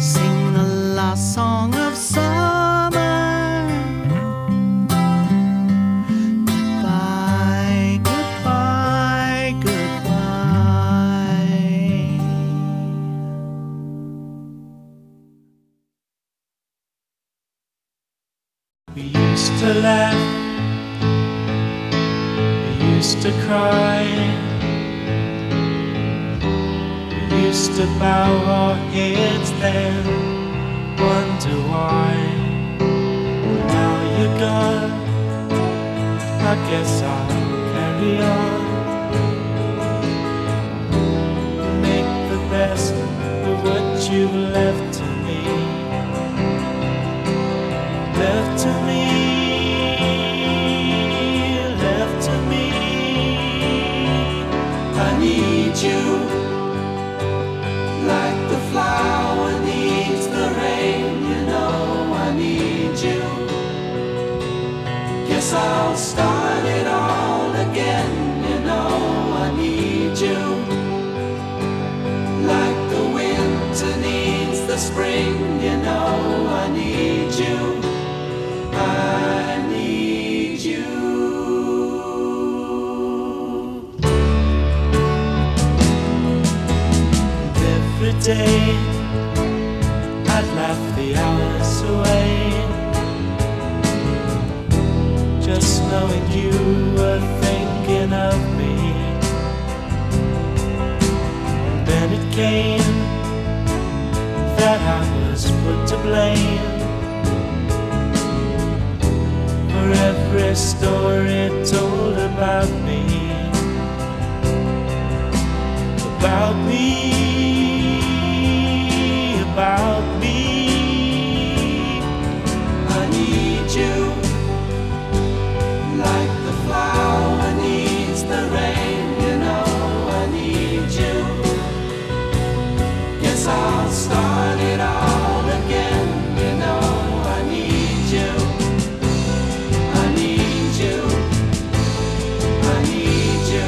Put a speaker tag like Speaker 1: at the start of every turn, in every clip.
Speaker 1: sing the last song of summer. Goodbye, goodbye, goodbye.
Speaker 2: We used to laugh, we used to cry, we used to bow our heads then, wonder why. Now you're gone, I guess I'll carry on. Make the best of what you've left to me. Left to me, left to me. I need you, like the flower needs the rain. You know I need you. Guess I'll start it all again. You know I need you, like the winter needs the spring. You know I need you. I need you. Every day I'd laugh the hours away, just knowing you were thinking of me. And then it came that I was put to blame for every story told about me, about me, about me. I need you, like the flower needs the rain. You know I need you. Guess I'll start it all again. You know I need you. I need you, I need you,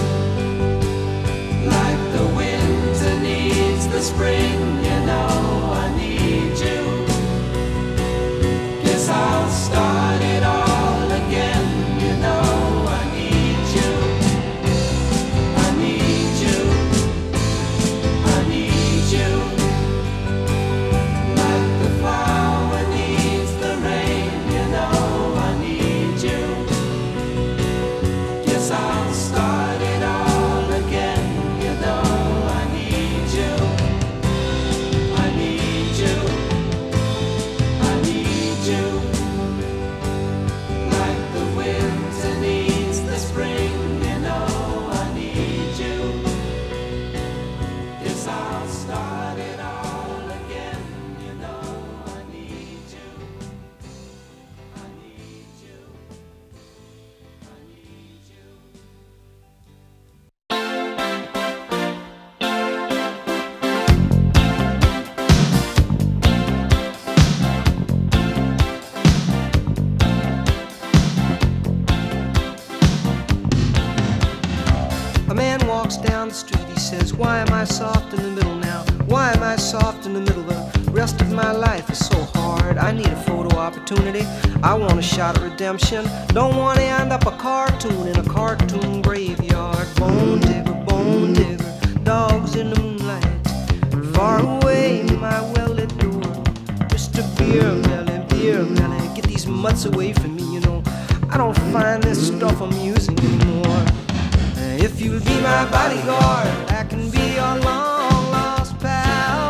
Speaker 2: like the winter needs the spring. You know I need you. Guess I'll start it all again. You know I need you. I need you, I need you, like the flower needs the rain. You know I need you. Guess I'll start it all again. You know I need you. I need you. I need you, like the winter needs the spring. You know I need you. Guess I'll start it all again. You know I need you. I need you. I need you.
Speaker 3: A man walks down the street, he says, why am I soft in the middle now? Why am I soft in the middle? The rest of my life is so hard. I need a photo opportunity. I want a shot at redemption. Don't want to end up a cartoon in a cartoon graveyard. Bone digger, dogs in the moonlight. Far away, my well-lit door. Mr. Beer Melly, get these mutts away from me, you know. I don't find this stuff amusing anymore. If you'll be my bodyguard, I can be your long-lost pal.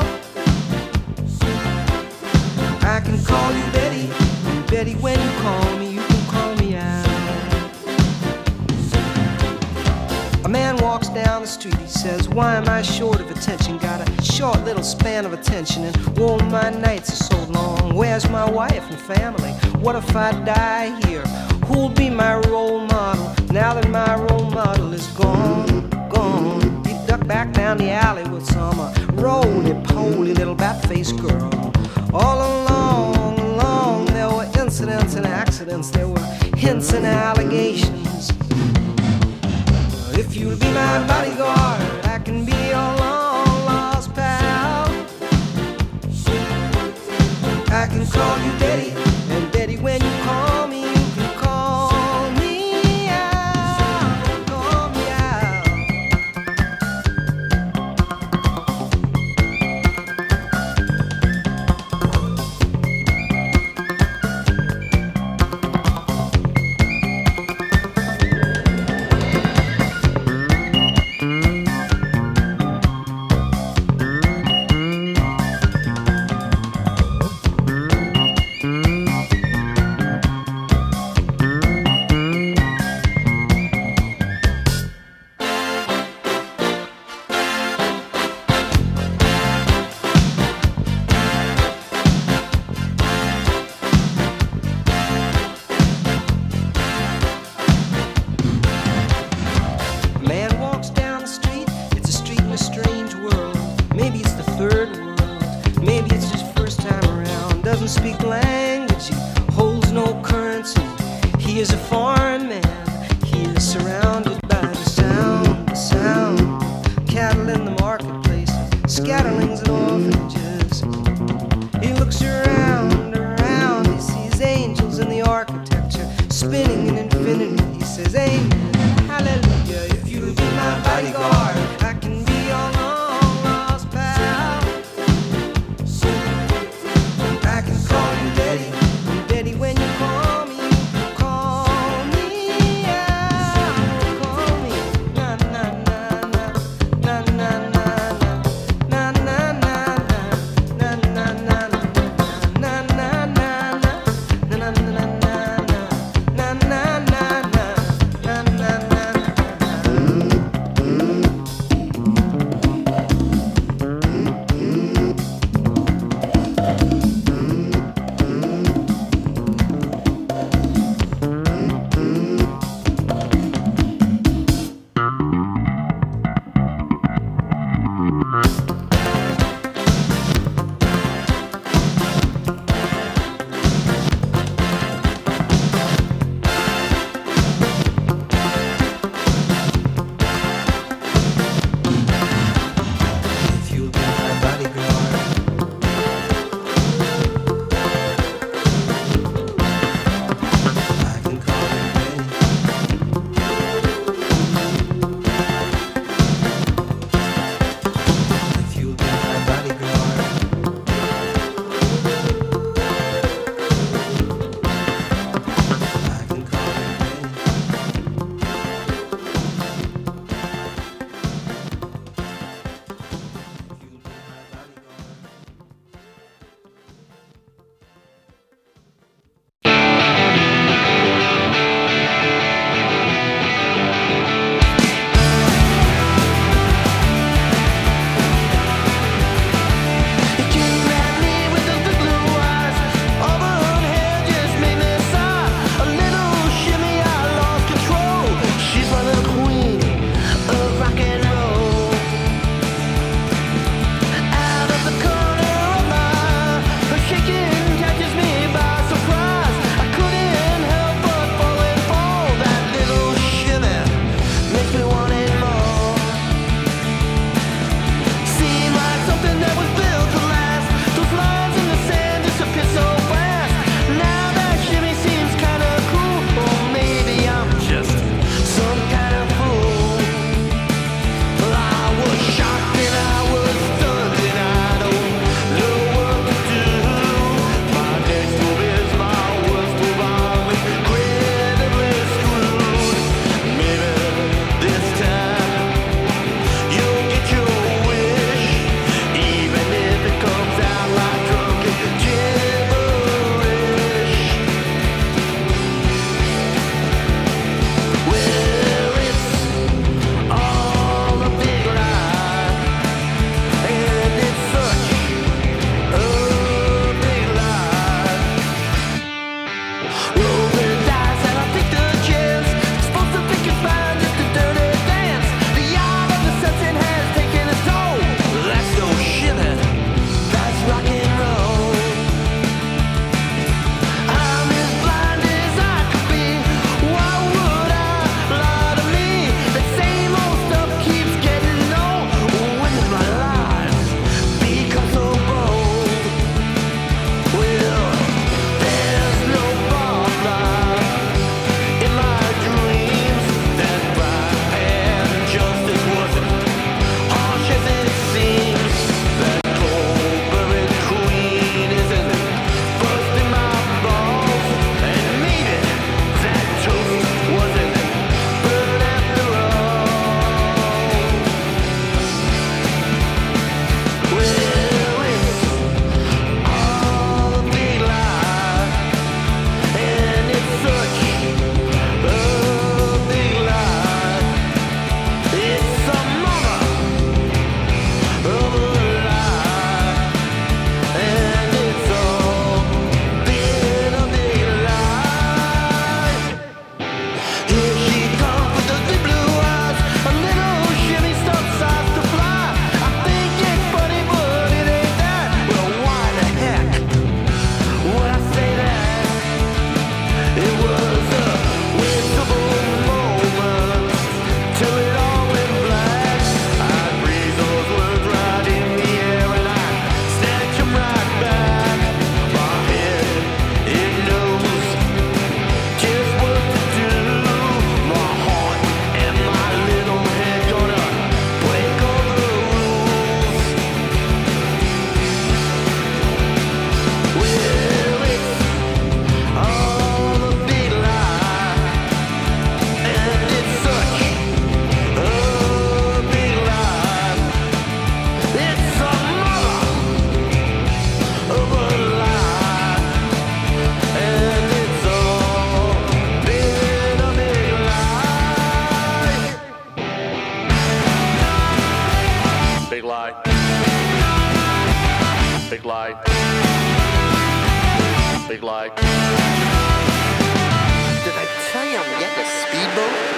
Speaker 3: I can call you Betty, and Betty, when you call me, you can call me out. A man walks down the street, he says, why am I short of attention? Got a short little span of attention, and whoa, my nights are so long. Where's my wife and family? What if I die here? Who'll be my role model now that my role model is gone, gone? He ducked back down the alley with some roly-poly little bat-faced girl. All along, there were incidents and accidents, there were hints and allegations. If you'll be my bodyguard, I can be your long-lost pal. can call you Daddy, and Daddy, when you call me, you can call me out, call me out. Man walks down the street, it's a street in a strange world. Maybe it's the third world, maybe it's just first time around. Doesn't speak language, he holds no currency. He is a foreign man, he is surrounded by the sound. Cattle in the marketplace, scatterlings and orphanages. He looks around, he sees angels in the architecture, spinning in infinity. He says, amen, hallelujah. If you'll be my bodyguard, I can be your long lost pal. I can call you Daddy, and Daddy, when you call me, you call me out, call me na na na na na na na na na na na.
Speaker 4: Big light. Big light.
Speaker 5: Did I tell you I'm getting a speedboat?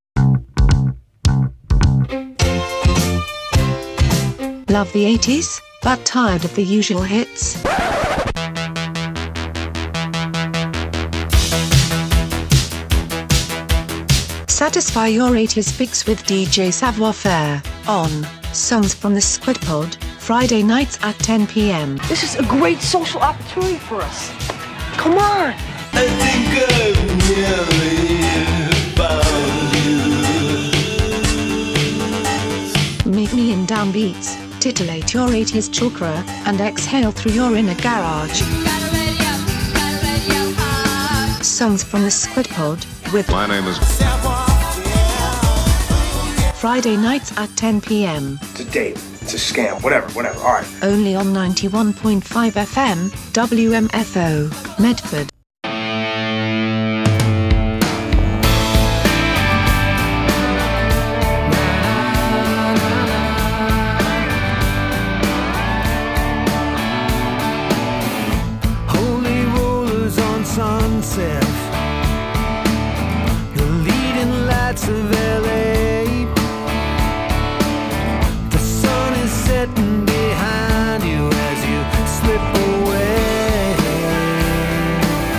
Speaker 6: Love the 80s?
Speaker 4: but tired of the usual hits? Satisfy your 80s fix with DJ Savoir Faire on Songs from the Squid Pod, Friday nights at 10 p.m.
Speaker 6: This is a great social opportunity for us. Come on!
Speaker 2: I think I've nearly found you.
Speaker 4: Meet me in downbeats, titillate your 80s chakra, and exhale through your inner garage. Songs from the Squid Pod with
Speaker 7: My name is
Speaker 4: Friday nights at 10 p.m.
Speaker 8: It's a date. It's a scam. Whatever. All right.
Speaker 4: Only on 91.5 FM, WMFO, Medford.
Speaker 2: Holy rollers on Sunset, the leading lights of LA. The sun is setting behind you as you slip away.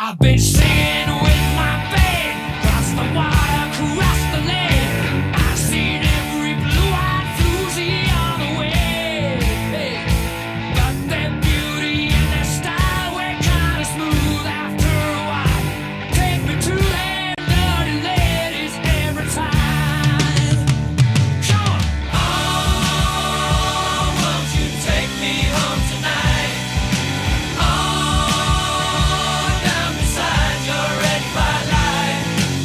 Speaker 2: I've been singing with my band, across the water, across the lake. I've seen every blue-eyed floozy on the way. But their beauty and their style were kinda smooth after a while. Take me to their dirty ladies every time. Come on! Oh, won't you take me home tonight? Oh, down beside your red firelight.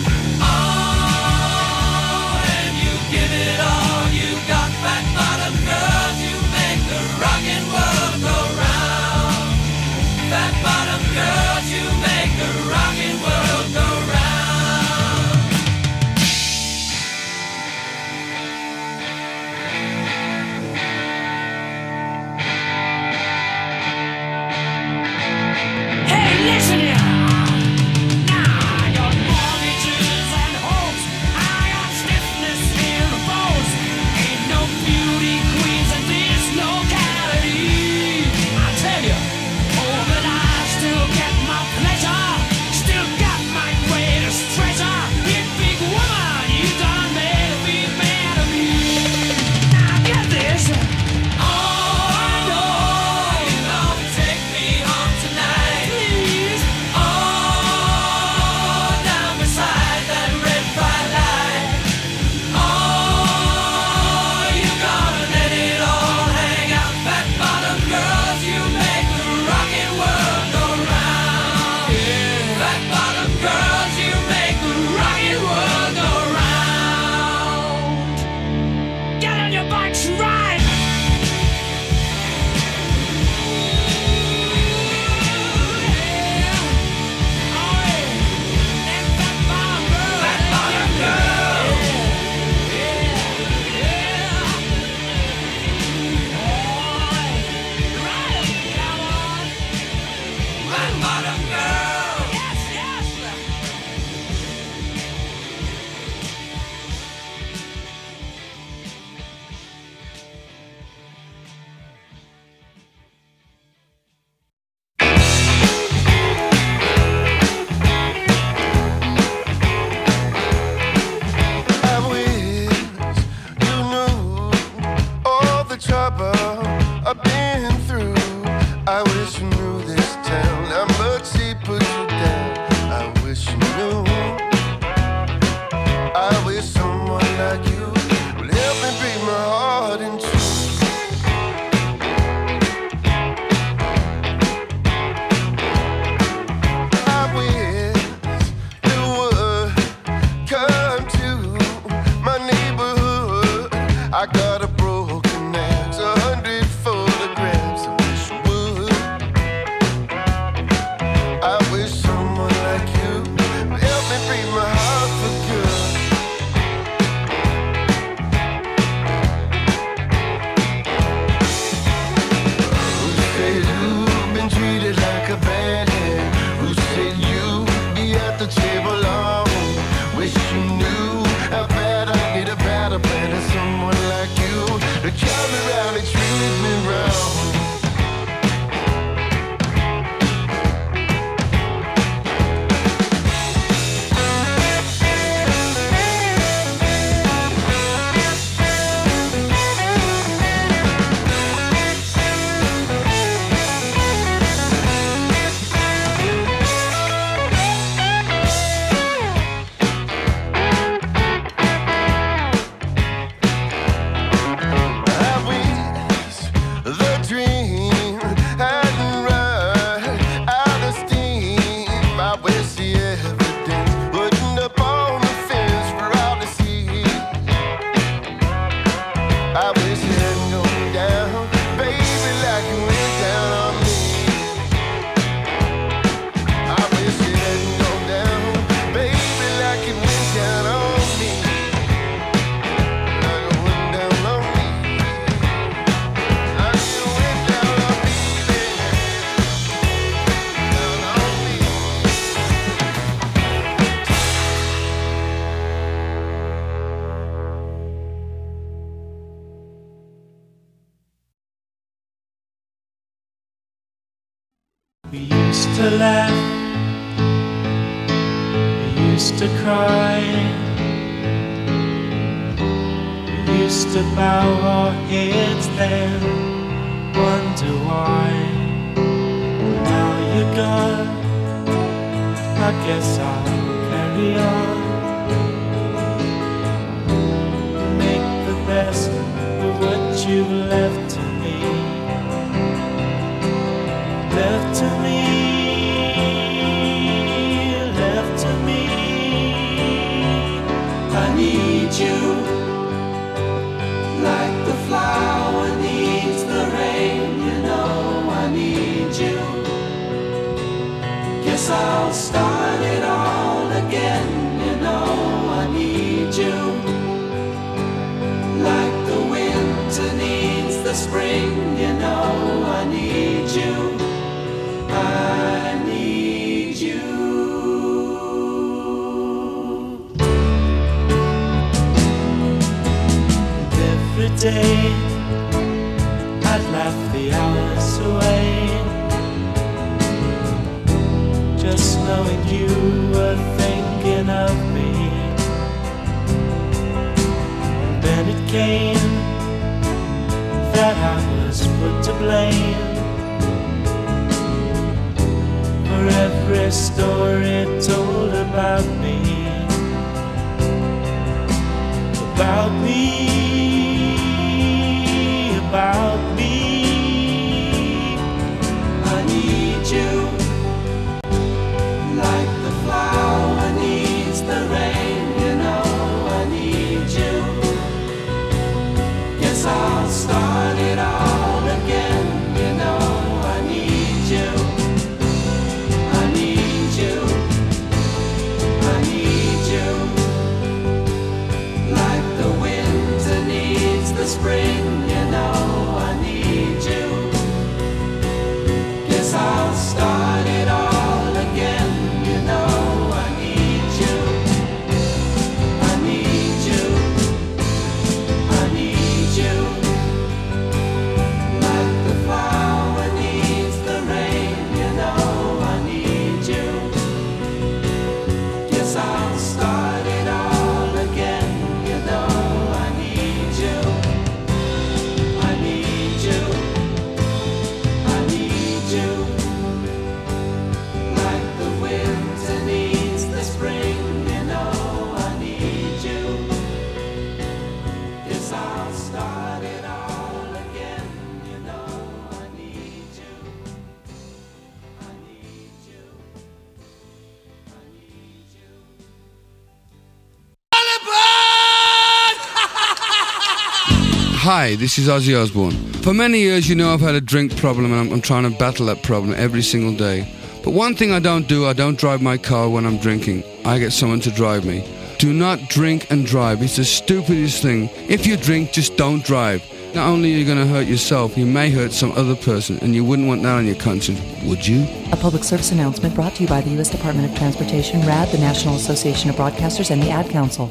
Speaker 2: Oh, and you give it all you got, fat bottom girls. You make the rockin' world go round. Fat bottom girls, you make the rockin' world go round. Hey, listen here. Now I got mortgages and hopes. I got stiffness in the bones. Ain't no beauty queens in this locality. I tell you, oh, but I still get my pleasure. Still got my greatest treasure. You big woman, you done made me mad of me. Now get this. Oh, I know you gonna take me home tonight. Please. Oh, down beside that red firelight. Oh, you gonna let it all hang out. Fat bottom girls, you make the rockin' world go round. Fat bottom girls, you make the rockin' world go round. Get on your bikes and ride.
Speaker 7: I wish you knew all the trouble I've been through. I wish you knew this town, how much he put you down. I wish you knew. I wish someone like you would help me break my heart in two. I wish you would come to my neighborhood. I got a broken axe, 100 photographs. I wish you would. I wish someone like you would help me break my heart for good. Who said you've been treated like a bad hand? Who said you'd be at the table long? Wish you knew how bad I need a better plan of someone like you to come around and treat me wrong. I wish the dream hadn't run out of steam. I wish the evidence wouldn't up on the fence for all to see. I wish it hadn't gone down, baby, like it went down on me. I wish it hadn't gone down, baby, like it went down on me. Like it went down on me. Like it went down on me, baby. Down on me.
Speaker 2: We used to laugh used to cry. We used to bow our heads then, wonder why. Now you're gone, I guess I'll carry on. Make the best of what you've left to me. Left to me, left to me. I need you, like the flower needs the rain. You know I need you. Guess I'll start it all again. You know I need you, like the winter needs the spring. You know I need you. I need you. And every day I'd laugh the hours away, just knowing you were thinking of me. And then it came that I was put to blame for every story told about me, about me, about me. I need you, like the flower needs the rain. You know I need you. Guess I'll start it all again. You know I need you. I need you. I need you. Like the winter needs the spring. You know I need you. Guess I'll start it all again. You know I need you. I need you. I need you. Like the flower needs the rain. You know I need you. Guess I'll start it all again. You know I need you. I need you. I need you. Like the winter needs the spring. You know I need you. Guess I'll start it all again. You know I need you. I need you. I need you.
Speaker 9: Hi, this is Ozzy Osbourne. For many years, you know I've had a drink problem and I'm trying to battle that problem every single day. But one thing I don't do, I don't drive my car when I'm drinking. I get someone to drive me. Do not drink and drive. It's the stupidest thing. If you drink, just don't drive. Not only are you going to hurt yourself, you may hurt some other person, and you wouldn't want that on your conscience, would you?
Speaker 10: A public service announcement brought to you by the U.S. Department of Transportation, RAD, the National Association of Broadcasters, and the Ad Council.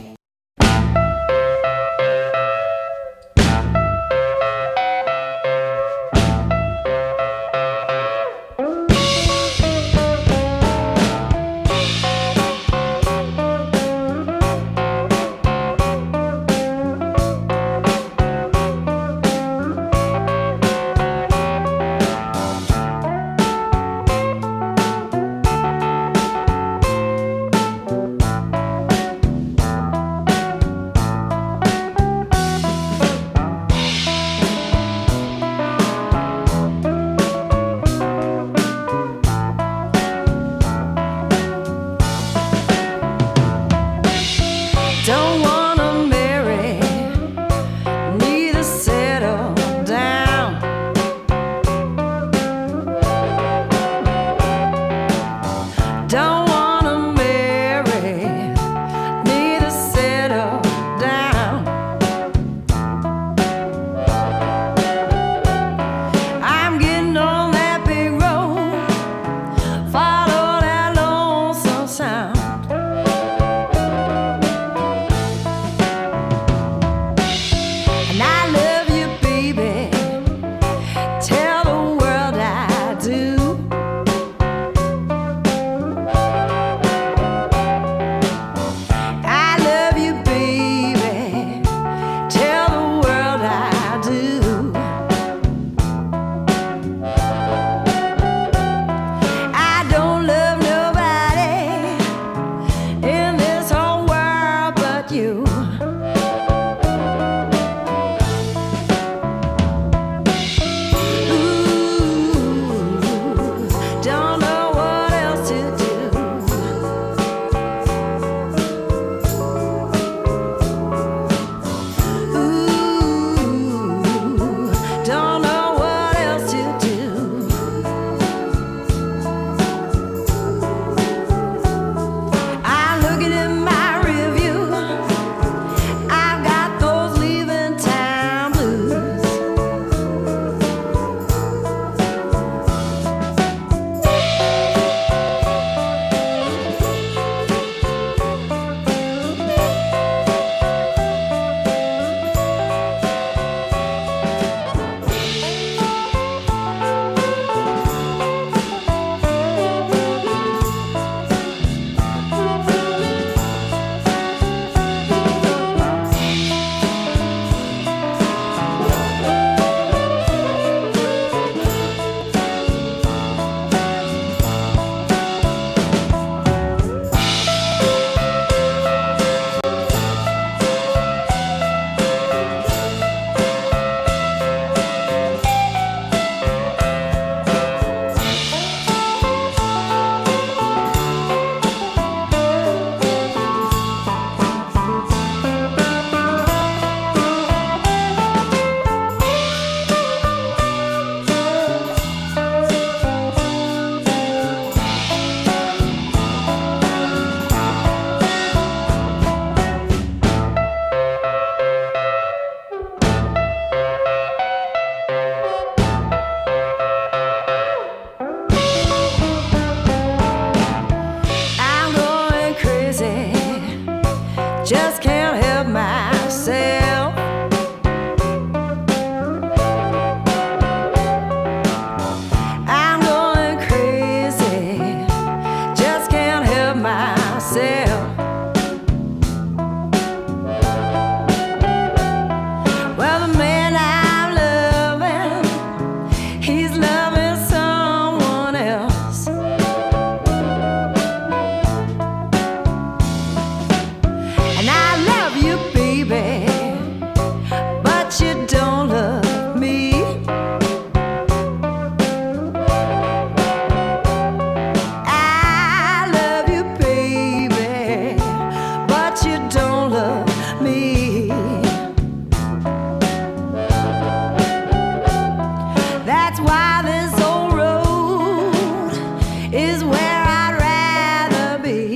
Speaker 11: is where I'd rather be.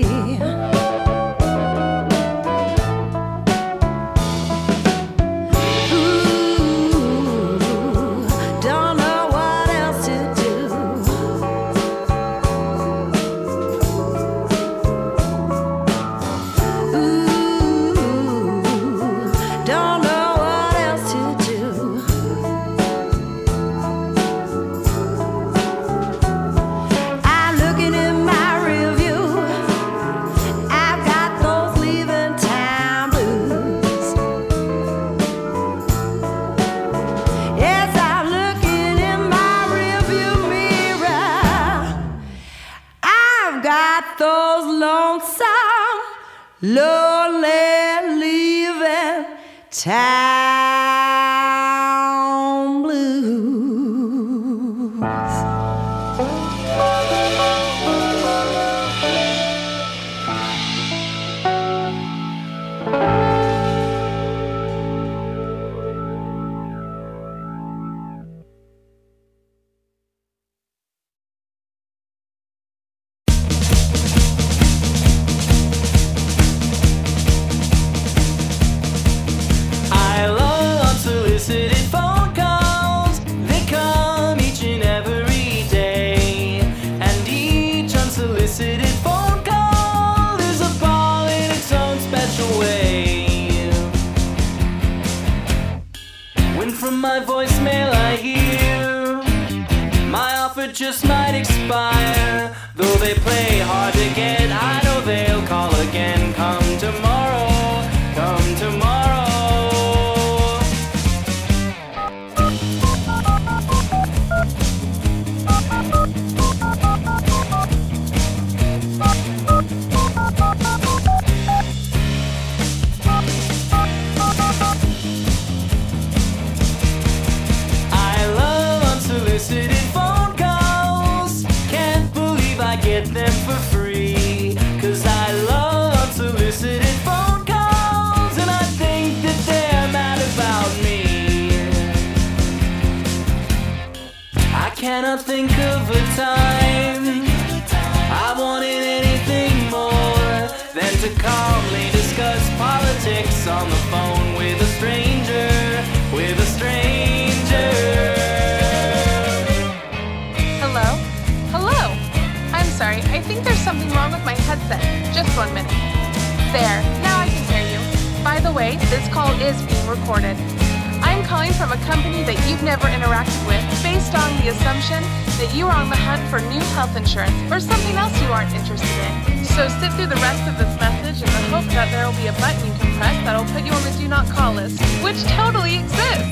Speaker 11: Lonely leaving town blues. From my voicemail I hear my offer just might expire. Though they play hard to get, I know they'll call again. Come tomorrow, come tomorrow. Get them for free, 'cause I love unsolicited phone calls, and I think that they're mad about me. I cannot think of a time I wanted anything more than to calmly discuss politics on the phone with a stranger, with a stranger.
Speaker 12: Hello? Hello? I'm sorry, I think there's something wrong with my headset. Just 1 minute. There, now I can hear you. By the way, this call is being recorded. I'm calling from a company that you've never interacted with based on the assumption that you are on the hunt for new health insurance or something else you aren't interested in. So sit through the rest of this message in the hope that there will be a button you can press that'll put you on the do not call list, which totally exists.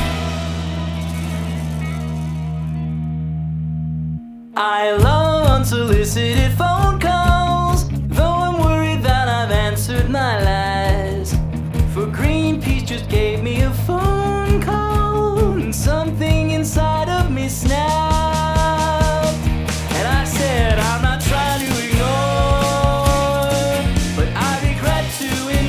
Speaker 11: I love unsolicited phone calls, though I'm worried that I've answered my last. For Greenpeace just gave me a phone call, and something inside of me snapped. And I said, I'm not trying to ignore, but I regret to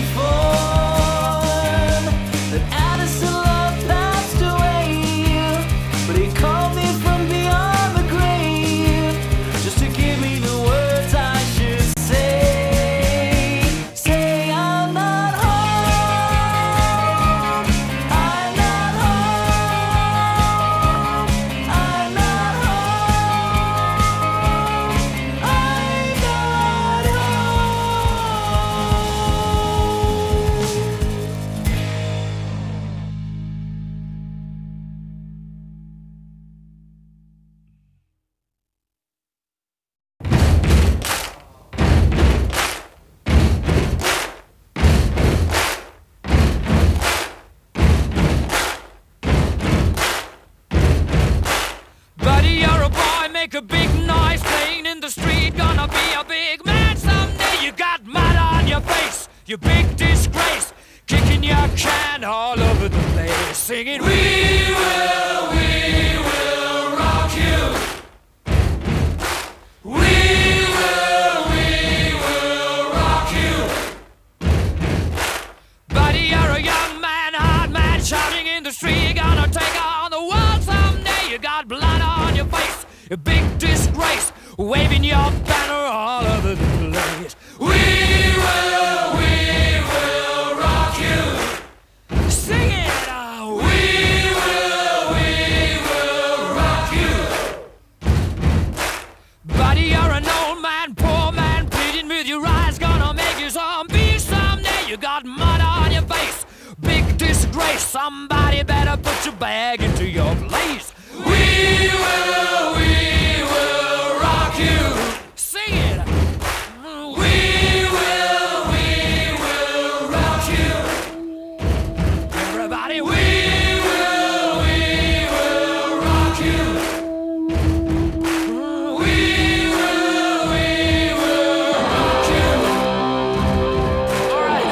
Speaker 11: inform that Addison Love passed away. But he called me from beyond the grave, just to give me the words I should say. Say I'm not home, I'm not home, I'm not home, I'm not
Speaker 2: Buddy, you're a boy, make a big noise playing in the street. Gonna be a big man someday. You got mud on your face, you big disgrace. Kicking your can all over the place, singing, we will rock you. We will rock you. Buddy, you're a young man, hard man, shouting in the street. Gonna take on the world someday. You got blood on your face, a big disgrace. waving your banner all over the place. We will rock you. Sing it. We will rock you. Buddy, you're an old man, poor man, pleading with your eyes, gonna make you zombie someday. You got mud on your face, big disgrace. Somebody better put your bag into your place. We will rock you. Sing it. We will rock you. Everybody, we will rock you. We will rock you. All right.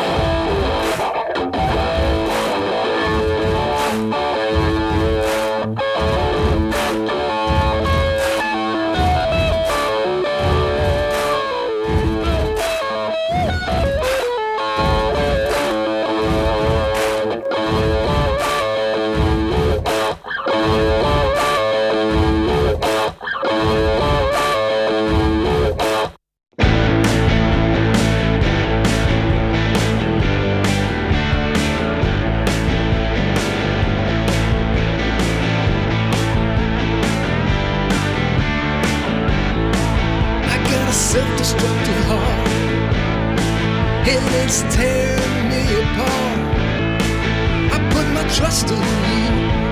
Speaker 13: I got a self-destructive heart, and it's tearing me apart. I put my trust in you,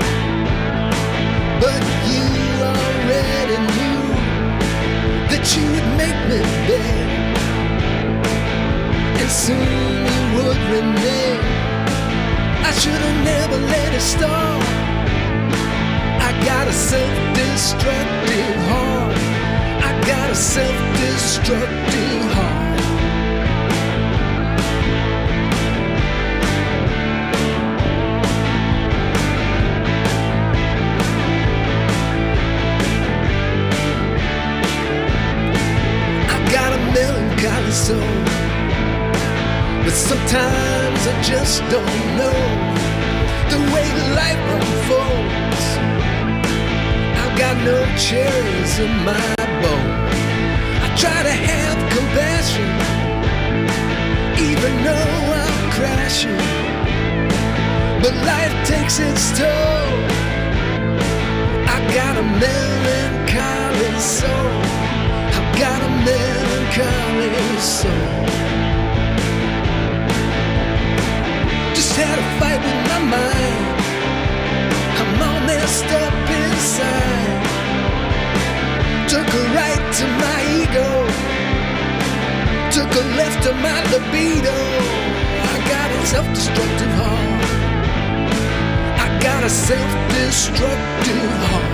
Speaker 13: but you already knew that you would make me beg, and soon you would renege. I should have never let it start. I got a self-destructive heart. I got a self-destructive heart. I got a melancholy soul, but sometimes I just don't know the way life unfolds. I've got no cherries in my bowl. I try to have compassion, even though I'm crashing, but life takes its toll. I got a melancholy soul. I've got a melancholy soul. Just had a fight with my mind. I'm all messed up inside. Took a right to my ego, took a left to my libido. I got a self-destructive heart. I got a self-destructive heart.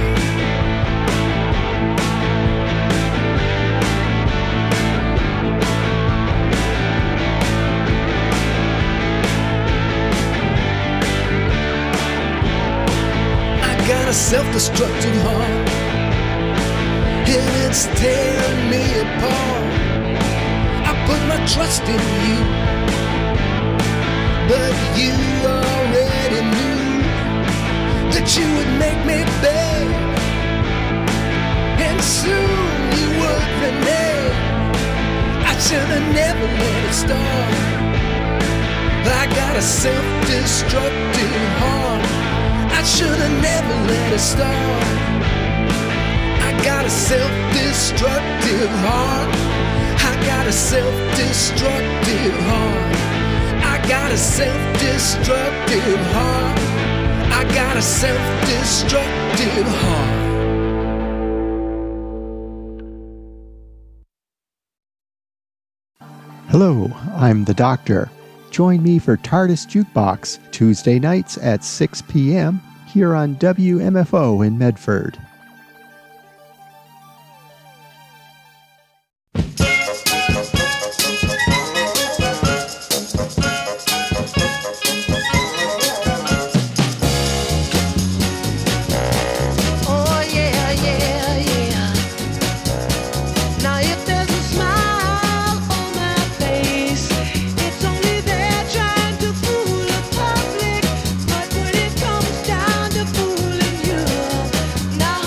Speaker 13: I got a self-destructive heart, and it's tearing me apart. I put my trust in you, but you already knew that you would make me beg, and soon you would renege. I should have never let it start. I got a self-destructive heart. I should have never let it start. I got a self-destructive heart. I got a self-destructive heart. I got a self-destructive heart. I got a self-destructive heart.
Speaker 14: Hello, I'm the Doctor. Join me for TARDIS Jukebox Tuesday nights at 6 p.m. here on WMFO in Medford.
Speaker 15: Now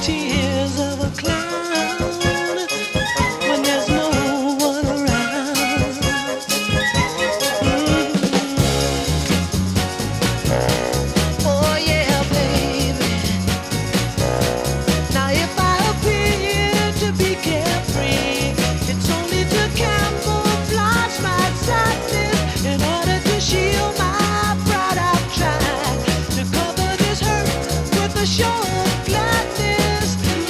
Speaker 13: tears of a clown when there's no one around. Oh yeah, baby. Now if I appear to be carefree, it's only to camouflage my sadness. In order to shield my pride, I've tried to cover this hurt with a show of gladness.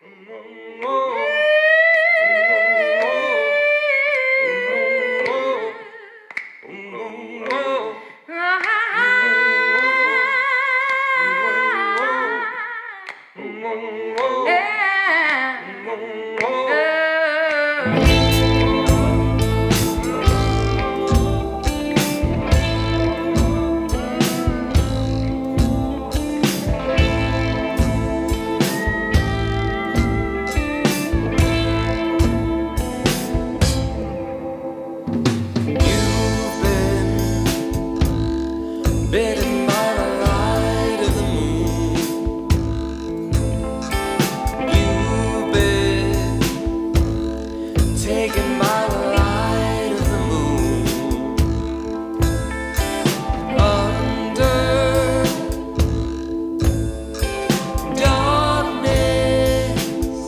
Speaker 11: Bitten by the light of the moon. You've been taken by the light of the moon. Under darkness,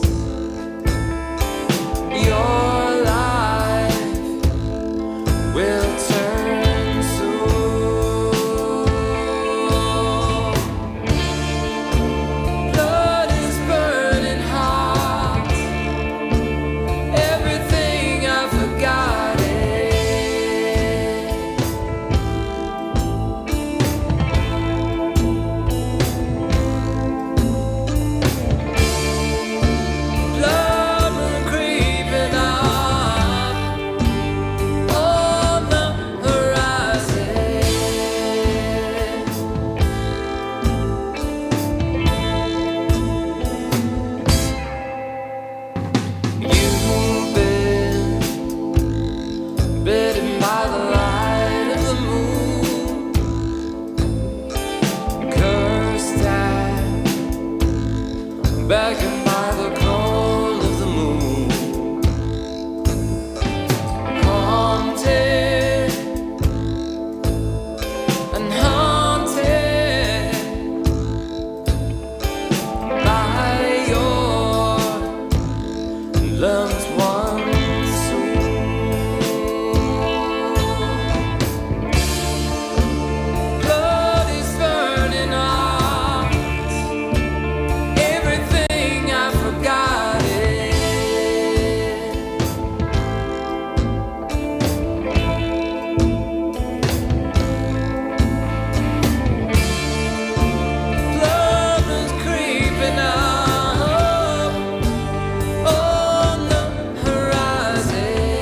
Speaker 11: your life will turn soon. Blood is burning hot. Everything I've forgotten. Blood will creeping up on the horizon. You've been bitten by the light of the moon. Cursed at, beckoned by the cold of the moon. Haunted and haunted by your loved ones soon. Blood is burning hot. Everything I've forgotten. Blood is creeping up on the horizon.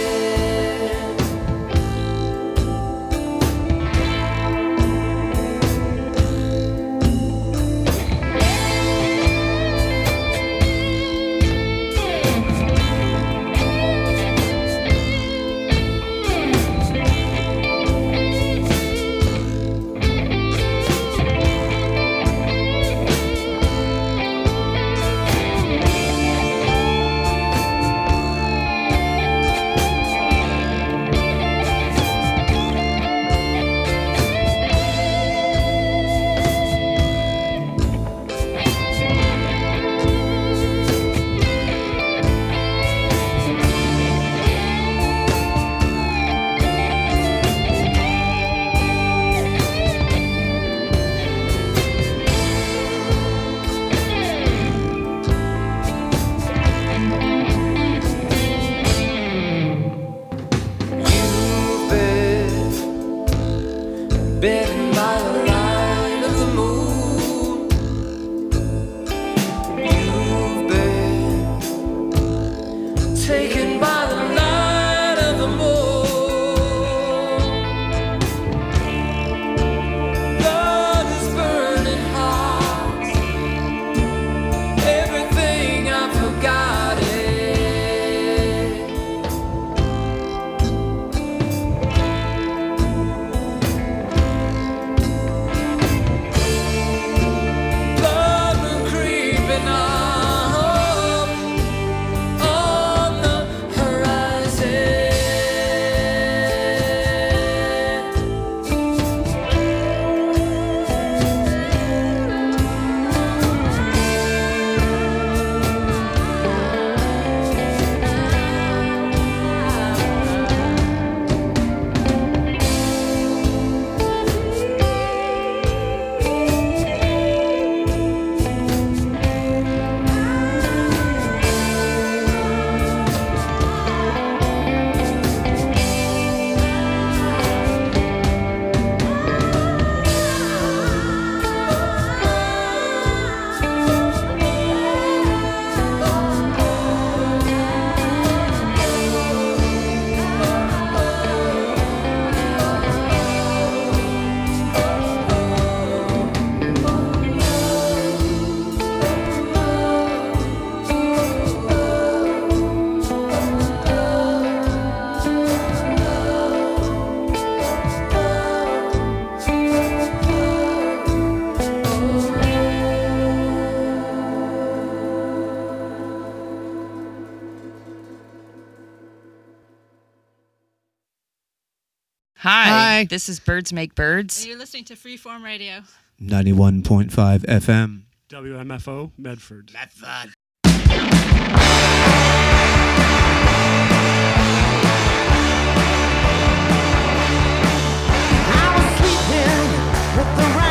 Speaker 11: You've been bitten by the light of the moon. You've been taken by the light of the moon. Blood is burning hot. Everything I've forgotten. Blood will creeping up on the
Speaker 15: Hi. This is Birds Make Birds.
Speaker 16: And you're listening to Freeform Radio.
Speaker 17: 91.5 FM.
Speaker 18: WMFO, Medford.
Speaker 15: Medford.
Speaker 2: I was sleeping with the